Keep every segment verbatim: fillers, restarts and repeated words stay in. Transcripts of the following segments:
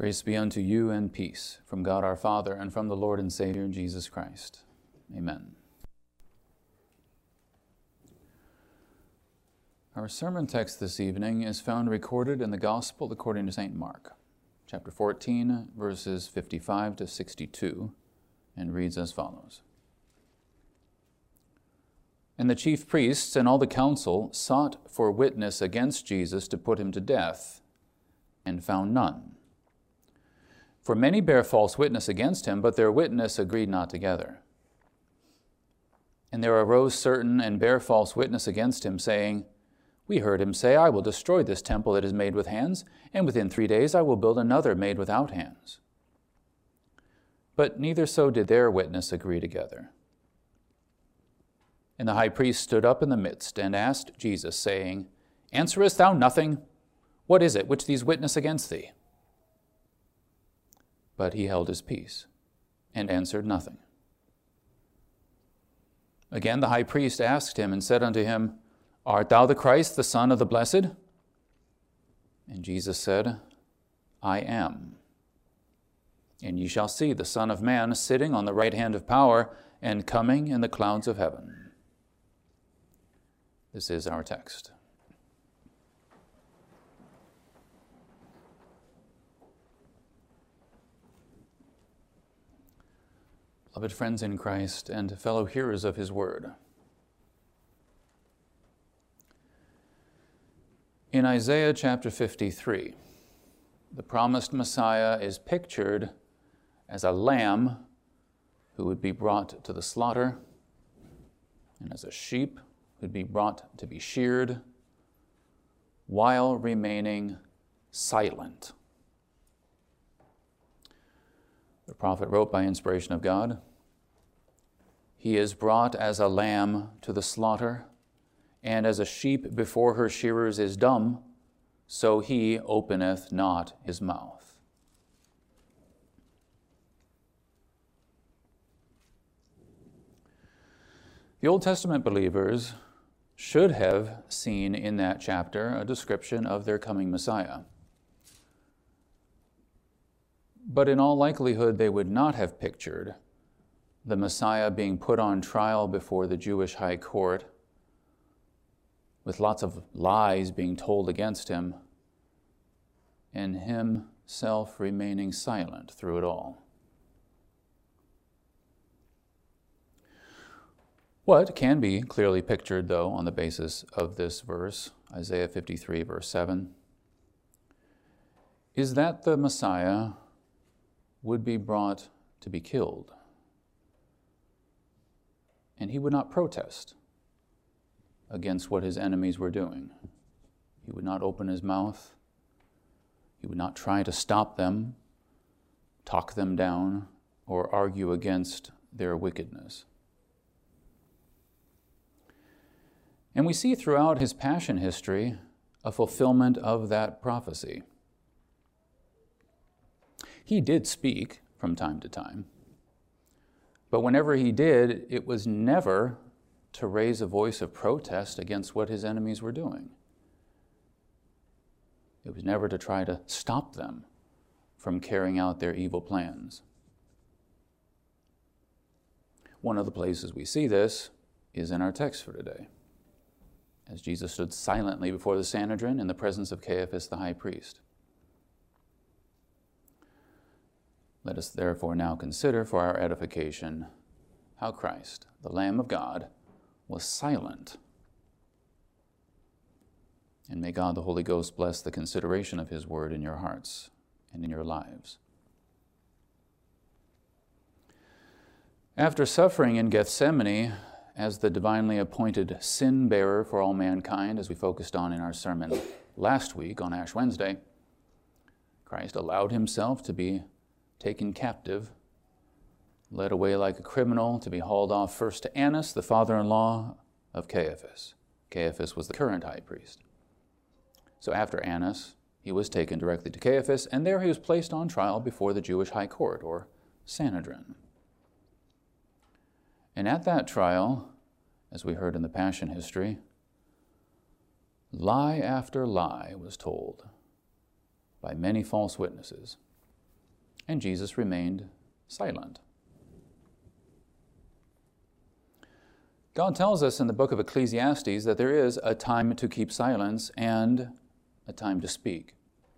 Grace be unto you and peace from God our Father and from the Lord and Savior Jesus Christ. Amen. Our sermon text this evening is found recorded in the Gospel according to Saint Mark, chapter fourteen, verses fifty-five to sixty-two, and reads as follows. And the chief priests and all the council sought for witness against Jesus to put him to death, and found none. For many bare false witness against him, but their witness agreed not together. And there arose certain and bare false witness against him, saying, We heard him say, I will destroy this temple that is made with hands, and within three days I will build another made without hands. But neither so did their witness agree together. And the high priest stood up in the midst and asked Jesus, saying, Answerest thou nothing? What is it which these witness against thee? But he held his peace and answered nothing. Again the high priest asked him and said unto him, Art thou the Christ, the Son of the Blessed? And Jesus said, I am. And ye shall see the Son of Man sitting on the right hand of power and coming in the clouds of heaven. This is our text. Beloved friends in Christ and fellow hearers of his word, in Isaiah chapter fifty-three, the promised Messiah is pictured as a lamb who would be brought to the slaughter, and as a sheep who would be brought to be sheared, while remaining silent. The prophet wrote by inspiration of God, He is brought as a lamb to the slaughter, and as a sheep before her shearers is dumb, so he openeth not his mouth. The Old Testament believers should have seen in that chapter a description of their coming Messiah. But in all likelihood, they would not have pictured the Messiah being put on trial before the Jewish high court, with lots of lies being told against him, and himself remaining silent through it all. What can be clearly pictured, though, on the basis of this verse, Isaiah fifty-three, verse seven, is that the Messiah would be brought to be killed. And he would not protest against what his enemies were doing. He would not open his mouth. He would not try to stop them, talk them down, or argue against their wickedness. And we see throughout his passion history a fulfillment of that prophecy. He did speak from time to time, but whenever he did, it was never to raise a voice of protest against what his enemies were doing. It was never to try to stop them from carrying out their evil plans. One of the places we see this is in our text for today, as Jesus stood silently before the Sanhedrin in the presence of Caiaphas the high priest. Let us therefore now consider for our edification how Christ, the Lamb of God, was silent. And may God the Holy Ghost bless the consideration of his word in your hearts and in your lives. After suffering in Gethsemane as the divinely appointed sin bearer for all mankind, as we focused on in our sermon last week on Ash Wednesday, Christ allowed himself to be taken captive, led away like a criminal, to be hauled off first to Annas, the father-in-law of Caiaphas. Caiaphas was the current high priest. So after Annas, he was taken directly to Caiaphas, and there he was placed on trial before the Jewish high court, or Sanhedrin. And at that trial, as we heard in the Passion history, lie after lie was told by many false witnesses And Jesus remained silent. God tells us in the book of Ecclesiastes that there is a time to keep silence and a time to speak.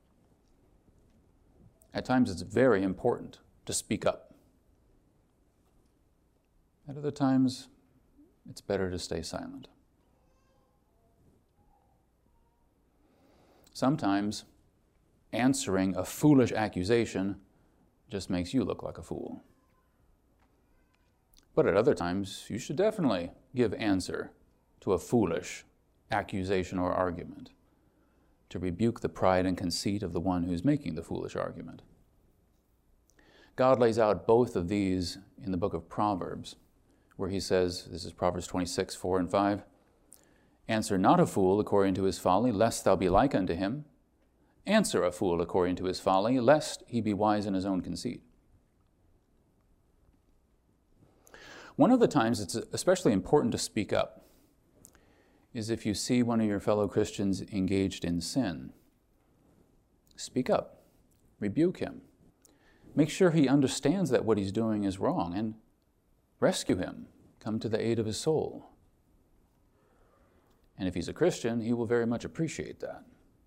At times it's very important to speak up. At other times, it's better to stay silent. Sometimes answering a foolish accusation just makes you look like a fool. But at other times, you should definitely give answer to a foolish accusation or argument, to rebuke the pride and conceit of the one who's making the foolish argument. God lays out both of these in the book of Proverbs, where he says, this is Proverbs twenty-six, four and five, "Answer not a fool according to his folly, lest thou be like unto him. Answer a fool according to his folly, lest he be wise in his own conceit." One of the times it's especially important to speak up is if you see one of your fellow Christians engaged in sin. Speak up. Rebuke him. Make sure he understands that what he's doing is wrong and rescue him. Come to the aid of his soul. And if he's a Christian, he will very much appreciate that.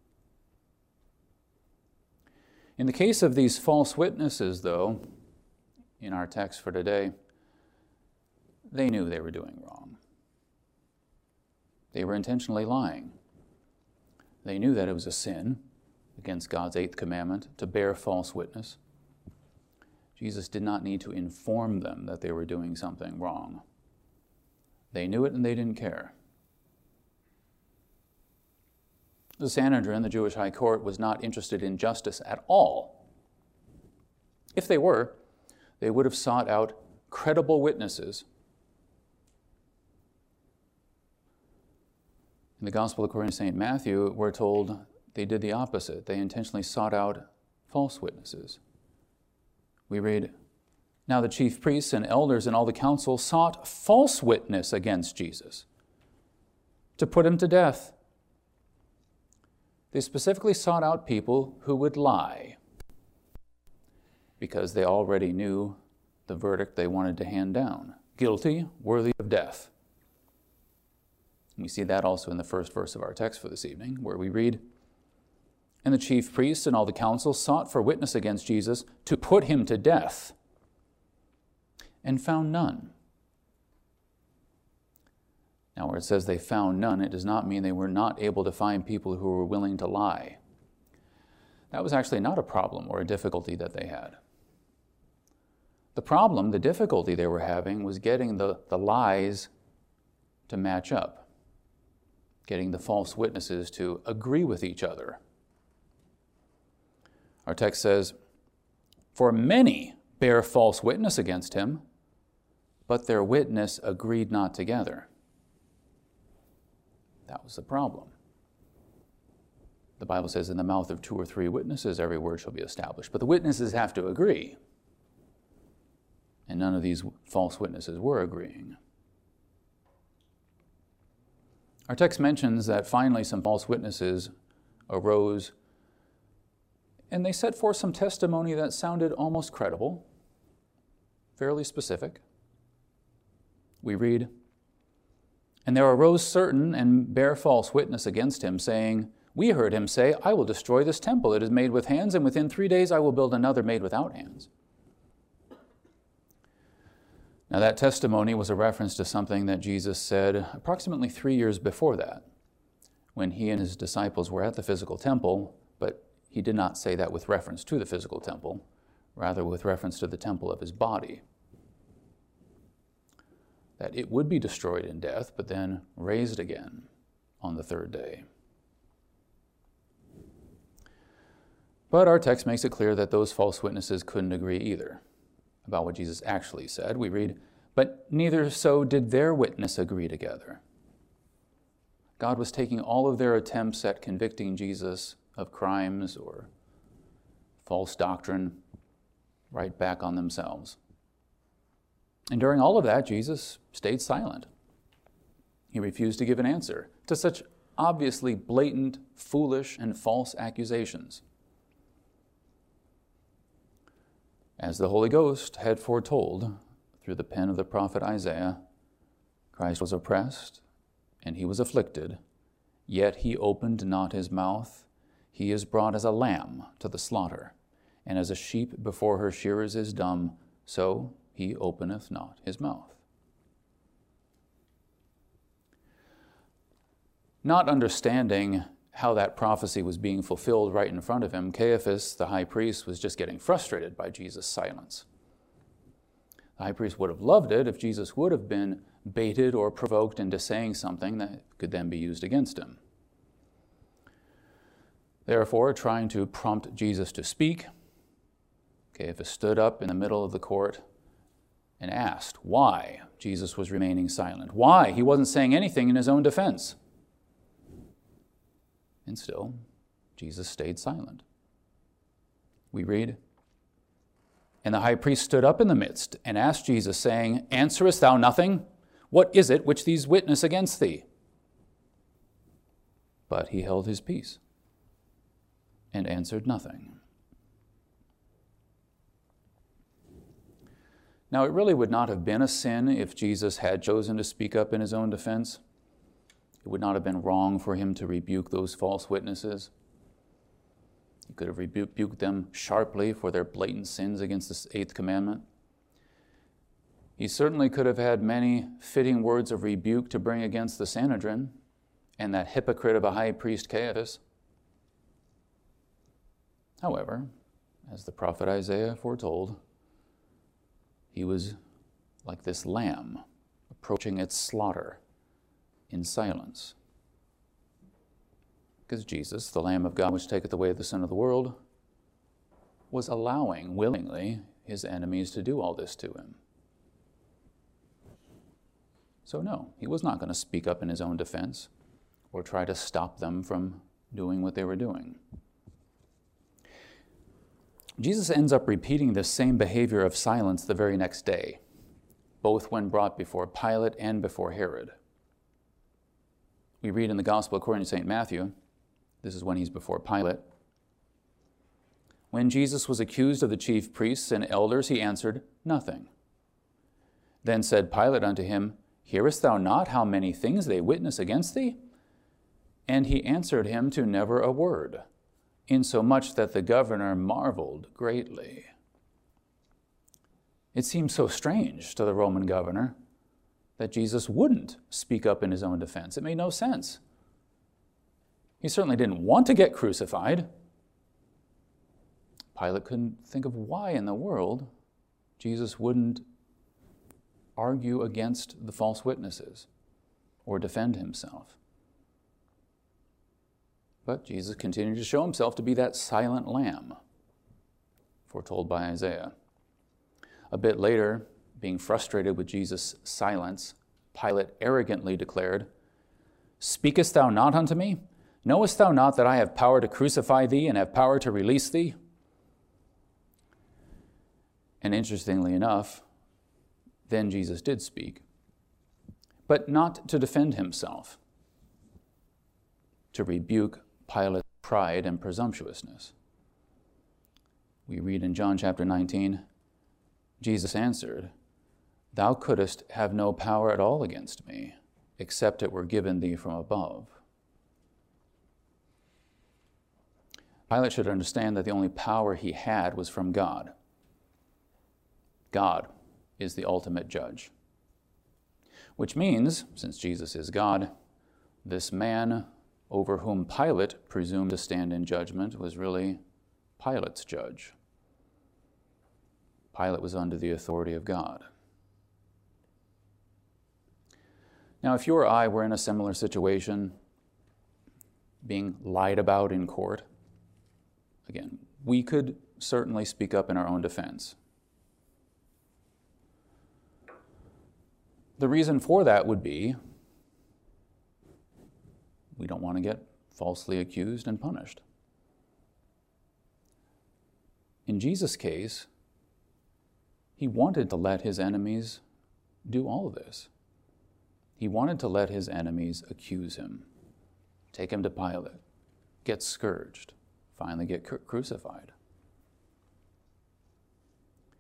In the case of these false witnesses, though, in our text for today, they knew they were doing wrong. They were intentionally lying. They knew that it was a sin against God's eighth commandment to bear false witness. Jesus did not need to inform them that they were doing something wrong. They knew it and they didn't care. The Sanhedrin, the Jewish high court, was not interested in justice at all. If they were, they would have sought out credible witnesses. In the Gospel according to Saint Matthew, we're told they did the opposite. They intentionally sought out false witnesses. We read, "Now the chief priests and elders and all the council sought false witness against Jesus to put him to death." They specifically sought out people who would lie because they already knew the verdict they wanted to hand down. Guilty, worthy of death. We see that also in the first verse of our text for this evening, where we read, "And the chief priests and all the council sought for witness against Jesus to put him to death, and found none." Now, where it says they found none, it does not mean they were not able to find people who were willing to lie. That was actually not a problem or a difficulty that they had. The problem, the difficulty they were having, was getting the, the lies to match up, getting the false witnesses to agree with each other. Our text says, "For many bear false witness against him, but their witness agreed not together." That was the problem. The Bible says, "In the mouth of two or three witnesses, every word shall be established." But the witnesses have to agree. And none of these false witnesses were agreeing. Our text mentions that finally some false witnesses arose, and they set forth some testimony that sounded almost credible, fairly specific. We read, "And there arose certain and bare false witness against him, saying, We heard him say, I will destroy this temple. It is made with hands, and within three days I will build another made without hands." Now that testimony was a reference to something that Jesus said approximately three years before that, when he and his disciples were at the physical temple, but he did not say that with reference to the physical temple, rather with reference to the temple of his body. That it would be destroyed in death, but then raised again on the third day. But our text makes it clear that those false witnesses couldn't agree either about what Jesus actually said. We read, "But neither so did their witness agree together." God was taking all of their attempts at convicting Jesus of crimes or false doctrine right back on themselves. And during all of that, Jesus stayed silent. He refused to give an answer to such obviously blatant, foolish, and false accusations. As the Holy Ghost had foretold through the pen of the prophet Isaiah, Christ was oppressed and he was afflicted, yet he opened not his mouth. He is brought as a lamb to the slaughter, and as a sheep before her shearers is dumb, so he openeth not his mouth. Not understanding how that prophecy was being fulfilled right in front of him, Caiaphas, the high priest, was just getting frustrated by Jesus' silence. The high priest would have loved it if Jesus would have been baited or provoked into saying something that could then be used against him. Therefore, trying to prompt Jesus to speak, Caiaphas stood up in the middle of the court and asked why Jesus was remaining silent, why he wasn't saying anything in his own defense. And still, Jesus stayed silent. We read, "And the high priest stood up in the midst and asked Jesus, saying, Answerest thou nothing? What is it which these witness against thee? But he held his peace and answered nothing." Now, it really would not have been a sin if Jesus had chosen to speak up in his own defense. It would not have been wrong for him to rebuke those false witnesses. He could have rebuked them sharply for their blatant sins against the eighth commandment. He certainly could have had many fitting words of rebuke to bring against the Sanhedrin and that hypocrite of a high priest Caiaphas. However, as the prophet Isaiah foretold, he was like this lamb approaching its slaughter in silence. Because Jesus, the Lamb of God which taketh away the sin of the world, was allowing willingly his enemies to do all this to him. So no, he was not going to speak up in his own defense or try to stop them from doing what they were doing. Jesus ends up repeating this same behavior of silence the very next day, both when brought before Pilate and before Herod. We read in the Gospel according to Saint Matthew, this is when he's before Pilate. "When Jesus was accused of the chief priests and elders, he answered nothing. Then said Pilate unto him, Hearest thou not how many things they witness against thee? And he answered him to never a word, insomuch that the governor marveled greatly." It seemed so strange to the Roman governor that Jesus wouldn't speak up in his own defense. It made no sense. He certainly didn't want to get crucified. Pilate couldn't think of why in the world Jesus wouldn't argue against the false witnesses or defend himself. But Jesus continued to show himself to be that silent lamb foretold by Isaiah. A bit later, being frustrated with Jesus' silence, Pilate arrogantly declared, "Speakest thou not unto me? Knowest thou not that I have power to crucify thee and have power to release thee?" And interestingly enough, then Jesus did speak, but not to defend himself, to rebuke Pilate's pride and presumptuousness. We read in John chapter nineteen, Jesus answered, "Thou couldst have no power at all against me, except it were given thee from above." Pilate should understand that the only power he had was from God. God is the ultimate judge. Which means, since Jesus is God, this man over whom Pilate presumed to stand in judgment was really Pilate's judge. Pilate was under the authority of God. Now, if you or I were in a similar situation, being lied about in court, again, we could certainly speak up in our own defense. The reason for that would be we don't want to get falsely accused and punished. In Jesus' case, he wanted to let his enemies do all of this. He wanted to let his enemies accuse him, take him to Pilate, get scourged, finally get cru- crucified.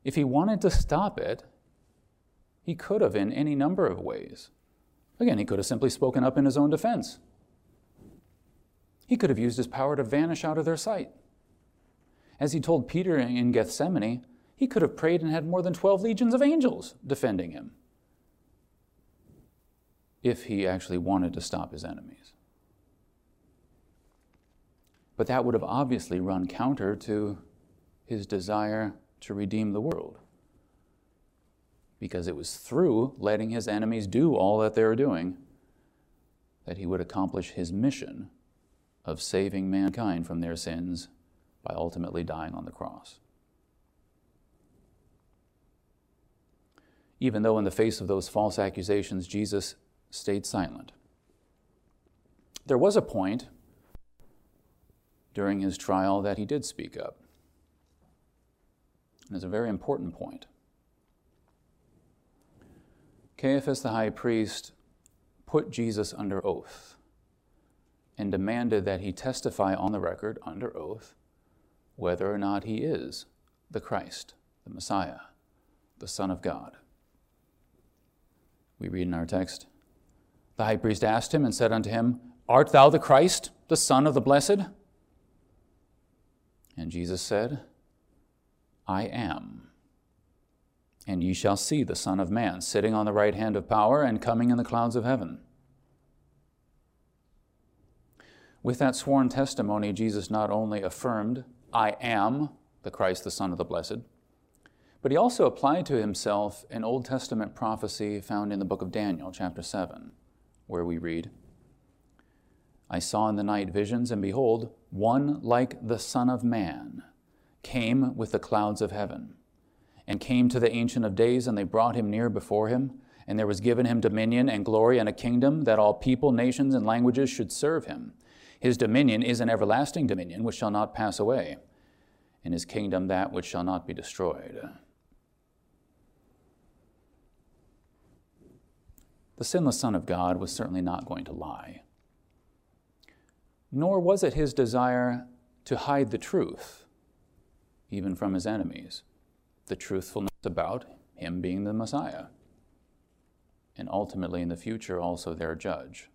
If he wanted to stop it, he could have in any number of ways. Again, he could have simply spoken up in his own defense. He could have used his power to vanish out of their sight. As he told Peter in Gethsemane, he could have prayed and had more than twelve legions of angels defending him if he actually wanted to stop his enemies. But that would have obviously run counter to his desire to redeem the world, because it was through letting his enemies do all that they were doing that he would accomplish his mission of saving mankind from their sins by ultimately dying on the cross. Even though in the face of those false accusations, Jesus stayed silent. There was a point during his trial that he did speak up. And it's a very important point. Caiaphas the high priest put Jesus under oath and demanded that he testify on the record under oath whether or not he is the Christ, the Messiah, the Son of God. We read in our text, "The high priest asked him and said unto him, Art thou the Christ, the Son of the Blessed? And Jesus said, I am. And ye shall see the Son of Man sitting on the right hand of power and coming in the clouds of heaven." With that sworn testimony, Jesus not only affirmed, I am the Christ, the Son of the Blessed, but he also applied to himself an Old Testament prophecy found in the book of Daniel, chapter seven, where we read, I saw in the night visions, and behold, one like the Son of Man came with the clouds of heaven, and came to the Ancient of Days, and they brought him near before him, and there was given him dominion and glory and a kingdom, that all people, nations, and languages should serve him. His dominion is an everlasting dominion which shall not pass away, and his kingdom that which shall not be destroyed. The sinless Son of God was certainly not going to lie. Nor was it his desire to hide the truth, even from his enemies, the truthfulness about him being the Messiah, and ultimately in the future also their judge.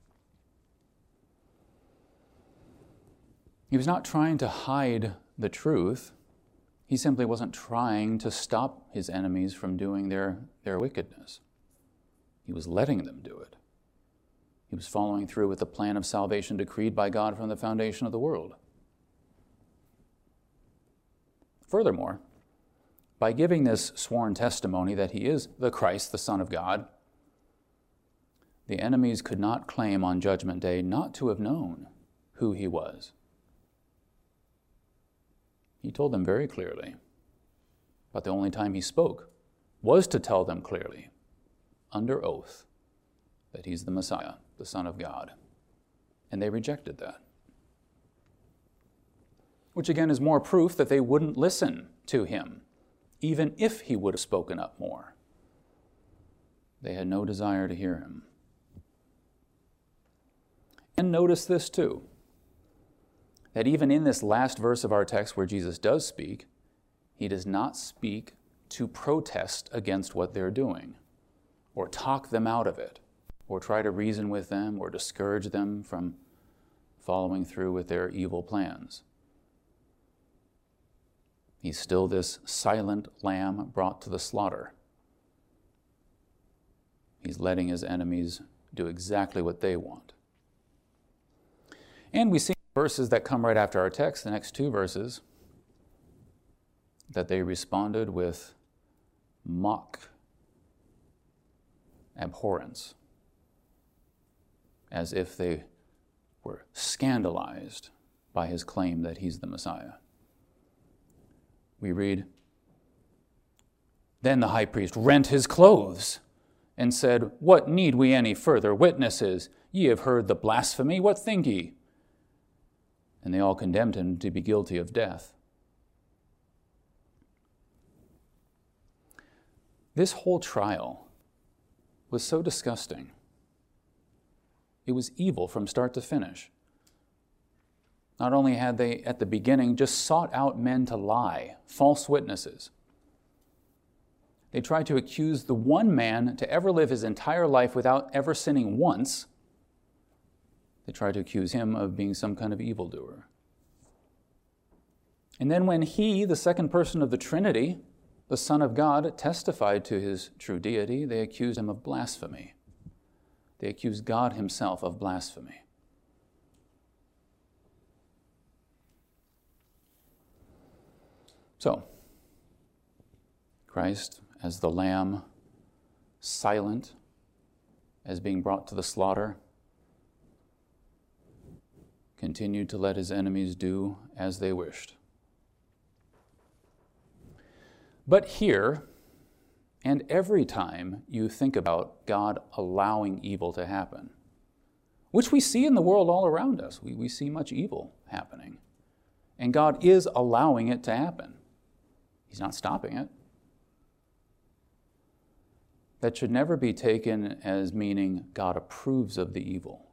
He was not trying to hide the truth. He simply wasn't trying to stop his enemies from doing their, their wickedness. He was letting them do it. He was following through with the plan of salvation decreed by God from the foundation of the world. Furthermore, by giving this sworn testimony that he is the Christ, the Son of God, the enemies could not claim on Judgment Day not to have known who he was. He told them very clearly, but the only time he spoke was to tell them clearly, under oath, that he's the Messiah, the Son of God. And they rejected that. Which again is more proof that they wouldn't listen to him, even if he would have spoken up more. They had no desire to hear him. And notice this too, that even in this last verse of our text where Jesus does speak, he does not speak to protest against what they're doing, or talk them out of it, or try to reason with them, or discourage them from following through with their evil plans. He's still this silent lamb brought to the slaughter. He's letting his enemies do exactly what they want. And we see verses that come right after our text, the next two verses, that they responded with mock abhorrence, as if they were scandalized by his claim that he's the Messiah. We read, Then the high priest rent his clothes and said, What need we any further witnesses? Ye have heard the blasphemy, what think ye? And they all condemned him to be guilty of death. This whole trial was so disgusting. It was evil from start to finish. Not only had they, at the beginning, just sought out men to lie, false witnesses, They try to accuse the one man to ever live his entire life without ever sinning once. They try to accuse him of being some kind of evildoer. And then when he, the second person of the Trinity, the Son of God, testified to his true deity, they accused him of blasphemy. They accused God himself of blasphemy. So, Christ, as the Lamb, silent, as being brought to the slaughter, continued to let his enemies do as they wished. But here, and every time you think about God allowing evil to happen, which we see in the world all around us, we, we see much evil happening, and God is allowing it to happen. He's not stopping it. That should never be taken as meaning God approves of the evil.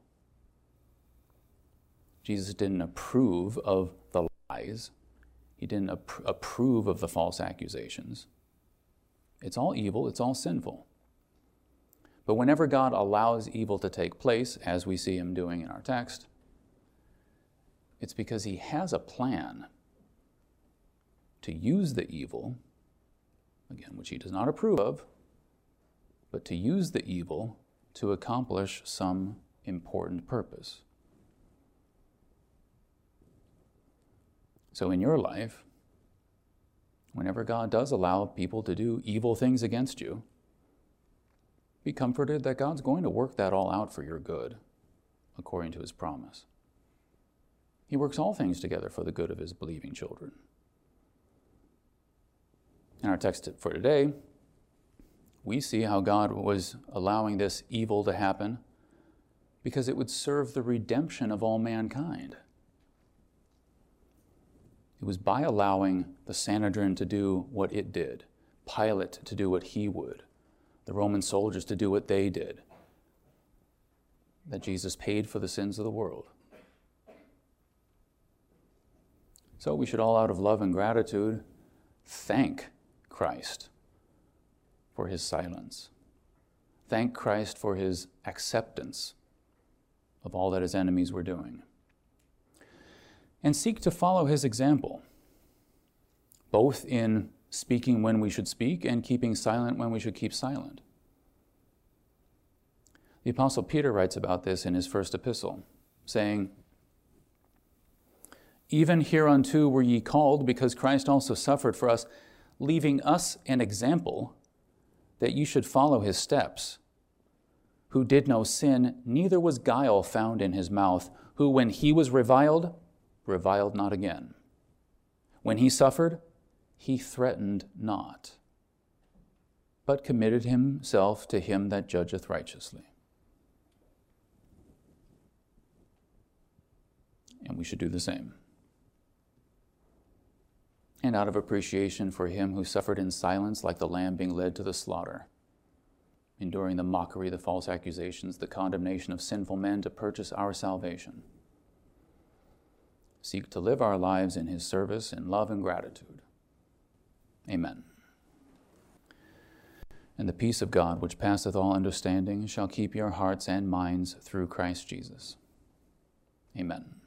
Jesus didn't approve of the lies. He didn't ap- approve of the false accusations. It's all evil, it's all sinful. But whenever God allows evil to take place, as we see him doing in our text, it's because he has a plan to use the evil, again, which he does not approve of, but to use the evil to accomplish some important purpose. So in your life, whenever God does allow people to do evil things against you, be comforted that God's going to work that all out for your good, according to his promise. He works all things together for the good of his believing children. In our text for today, we see how God was allowing this evil to happen because it would serve the redemption of all mankind. It was by allowing the Sanhedrin to do what it did, Pilate to do what he would, the Roman soldiers to do what they did, that Jesus paid for the sins of the world. So we should all, out of love and gratitude, thank Christ for his silence. Thank Christ for his acceptance of all that his enemies were doing. And seek to follow his example, both in speaking when we should speak and keeping silent when we should keep silent. The Apostle Peter writes about this in his first epistle, saying, "Even hereunto were ye called, because Christ also suffered for us, leaving us an example, that you should follow his steps, who did no sin, neither was guile found in his mouth, who when he was reviled, reviled not again. When he suffered, he threatened not, but committed himself to him that judgeth righteously." And we should do the same. And out of appreciation for him who suffered in silence like the lamb being led to the slaughter, enduring the mockery, the false accusations, the condemnation of sinful men to purchase our salvation, seek to live our lives in his service in love and gratitude. Amen. And the peace of God, which passeth all understanding, shall keep your hearts and minds through Christ Jesus. Amen.